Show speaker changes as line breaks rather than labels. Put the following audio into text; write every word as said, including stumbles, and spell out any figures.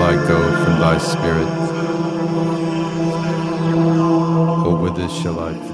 shall I go from thy spirit? Or whither shall I flee?